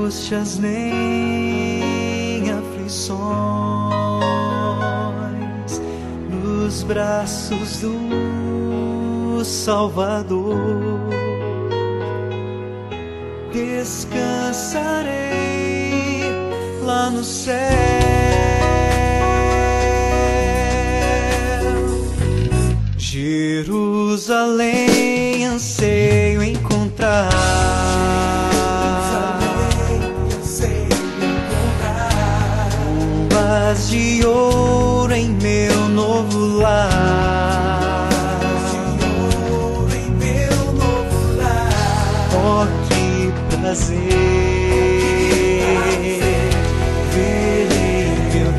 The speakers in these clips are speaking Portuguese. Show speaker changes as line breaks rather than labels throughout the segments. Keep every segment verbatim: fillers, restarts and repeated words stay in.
angústias nem aflições, nos braços do Salvador descansarei lá no céu. Jerusalém anseio encontrar, bombas de ouro em meu novo lar. Oh, que prazer verei meu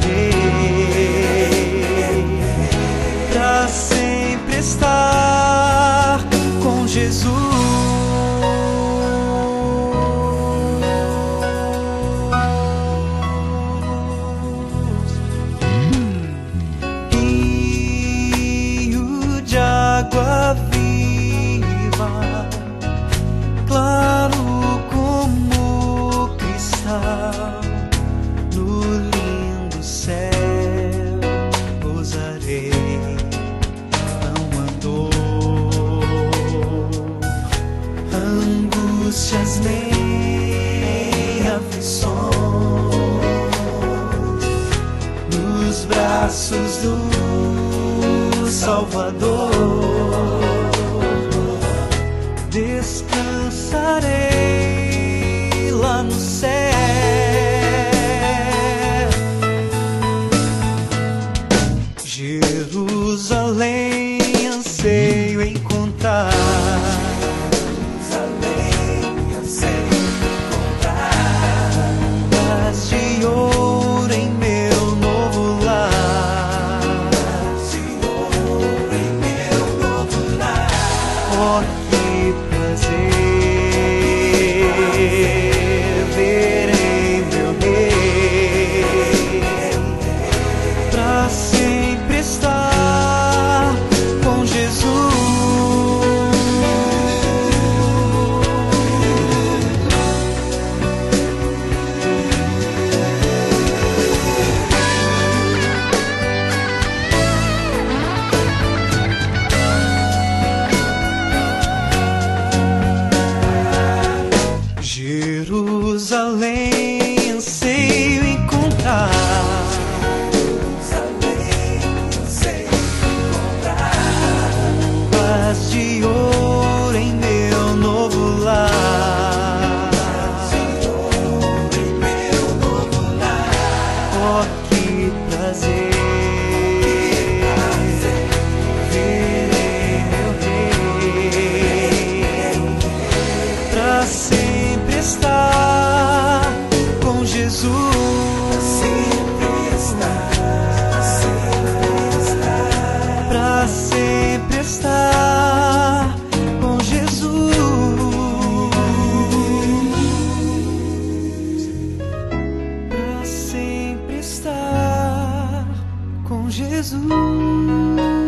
Rei, pra sempre estar com Jesus. Rio de água viva, claro como cristal, no lindo céu pousarei. Não andou angústias nem aflições, nos braços do Salvador descansarei lá no céu. Jerusalém anseio encontrar, Jerusalém anseio encontrar, bombas de ouro em meu novo lar. De ouro em meu novo lar. Oh, que prazer verei meu Rei, pra sempre estar com Jesus. Jerusalém anseio encontrar, Jerusalém anseio encontrar, bombas de ouro em meu novo lar. De ouro em meu novo lar. Oh, que prazer verei meu Rei, pra sempre estar com Jesus. Pra sempre estar com Jesus. Pra sempre estar com Jesus.